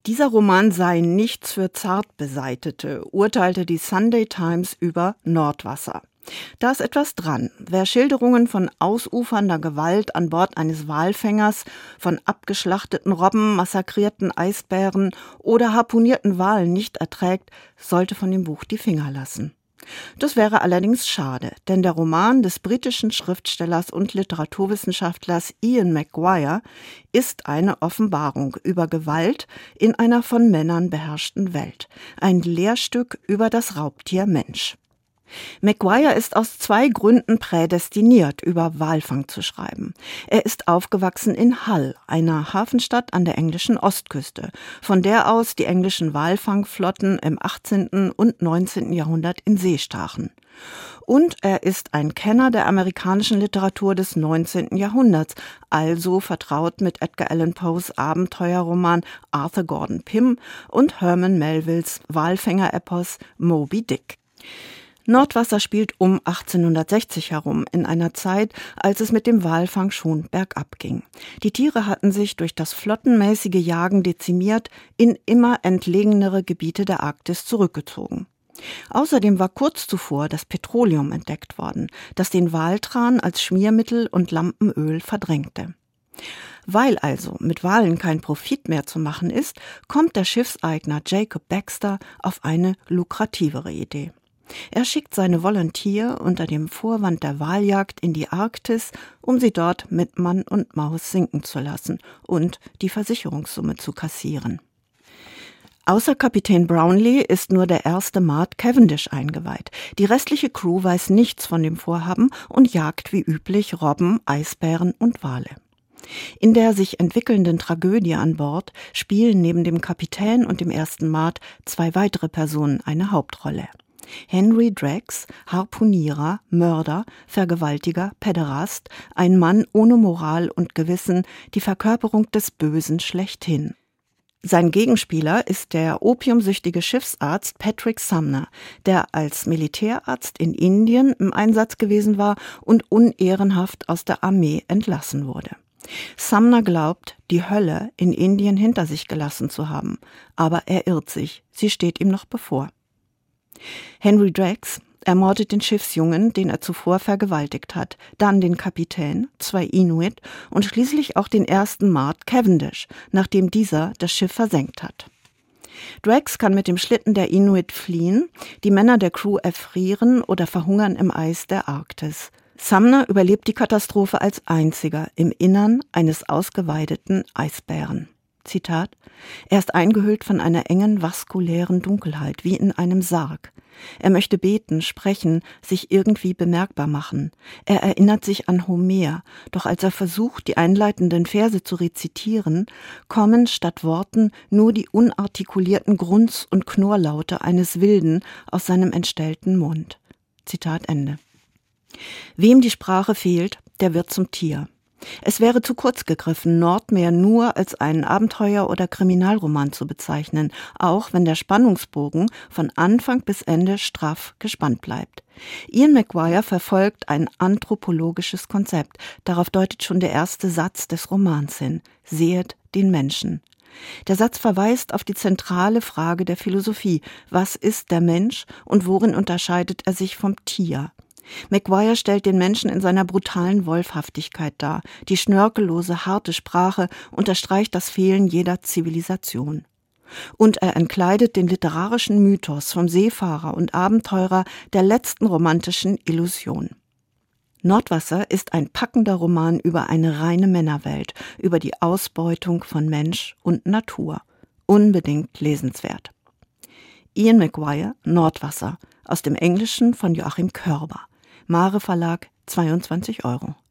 Dieser Roman sei nichts für Zartbeseitete, urteilte die Sunday Times über Nordwasser. Da ist etwas dran. Wer Schilderungen von ausufernder Gewalt an Bord eines Walfängers, von abgeschlachteten Robben, massakrierten Eisbären oder harpunierten Walen nicht erträgt, sollte von dem Buch die Finger lassen. Das wäre allerdings schade, denn der Roman des britischen Schriftstellers und Literaturwissenschaftlers Ian McGuire ist eine Offenbarung über Gewalt in einer von Männern beherrschten Welt. Ein Lehrstück über das Raubtier Mensch. McGuire ist aus 2 Gründen prädestiniert, über Walfang zu schreiben. Er ist aufgewachsen in Hull, einer Hafenstadt an der englischen Ostküste, von der aus die englischen Walfangflotten im 18. und 19. Jahrhundert in See stachen. Und er ist ein Kenner der amerikanischen Literatur des 19. Jahrhunderts, also vertraut mit Edgar Allan Poes Abenteuerroman Arthur Gordon Pym und Herman Melvilles Walfänger-Epos Moby Dick. Nordwasser spielt um 1860 herum, in einer Zeit, als es mit dem Walfang schon bergab ging. Die Tiere hatten sich durch das flottenmäßige Jagen dezimiert, in immer entlegenere Gebiete der Arktis zurückgezogen. Außerdem war kurz zuvor das Petroleum entdeckt worden, das den Waltran als Schmiermittel und Lampenöl verdrängte. Weil also mit Walen kein Profit mehr zu machen ist, kommt der Schiffseigner Jacob Baxter auf eine lukrativere Idee. Er schickt seine Volunteer unter dem Vorwand der Waljagd in die Arktis, um sie dort mit Mann und Maus sinken zu lassen und die Versicherungssumme zu kassieren. Außer Kapitän Brownlee ist nur der erste Mart Cavendish eingeweiht. Die restliche Crew weiß nichts von dem Vorhaben und jagt wie üblich Robben, Eisbären und Wale. In der sich entwickelnden Tragödie an Bord spielen neben dem Kapitän und dem ersten Mart 2 weitere Personen eine Hauptrolle. Henry Drax, Harpunierer, Mörder, Vergewaltiger, Päderast, ein Mann ohne Moral und Gewissen, die Verkörperung des Bösen schlechthin. Sein Gegenspieler ist der opiumsüchtige Schiffsarzt Patrick Sumner, der als Militärarzt in Indien im Einsatz gewesen war und unehrenhaft aus der Armee entlassen wurde. Sumner glaubt, die Hölle in Indien hinter sich gelassen zu haben, aber er irrt sich, sie steht ihm noch bevor. Henry Drax ermordet den Schiffsjungen, den er zuvor vergewaltigt hat, dann den Kapitän, 2 Inuit und schließlich auch den ersten Mart Cavendish, nachdem dieser das Schiff versenkt hat. Drax kann mit dem Schlitten der Inuit fliehen, die Männer der Crew erfrieren oder verhungern im Eis der Arktis. Sumner überlebt die Katastrophe als einziger im Innern eines ausgeweideten Eisbären. Zitat: Er ist eingehüllt von einer engen, vaskulären Dunkelheit, wie in einem Sarg. Er möchte beten, sprechen, sich irgendwie bemerkbar machen. Er erinnert sich an Homer, doch als er versucht, die einleitenden Verse zu rezitieren, kommen statt Worten nur die unartikulierten Grunz- und Knurrlaute eines Wilden aus seinem entstellten Mund. Zitat Ende. Wem die Sprache fehlt, der wird zum Tier. Es wäre zu kurz gegriffen, Nordmeer nur als einen Abenteuer- oder Kriminalroman zu bezeichnen, auch wenn der Spannungsbogen von Anfang bis Ende straff gespannt bleibt. Ian McGuire verfolgt ein anthropologisches Konzept. Darauf deutet schon der erste Satz des Romans hin: Sehet den Menschen. Der Satz verweist auf die zentrale Frage der Philosophie: Was ist der Mensch und worin unterscheidet er sich vom Tier? McGuire stellt den Menschen in seiner brutalen Wolfhaftigkeit dar. Die schnörkellose, harte Sprache unterstreicht das Fehlen jeder Zivilisation. Und er entkleidet den literarischen Mythos vom Seefahrer und Abenteurer der letzten romantischen Illusion. Nordwasser ist ein packender Roman über eine reine Männerwelt, über die Ausbeutung von Mensch und Natur. Unbedingt lesenswert. Ian McGuire, Nordwasser, aus dem Englischen von Joachim Körber. Mare Verlag, 22 €.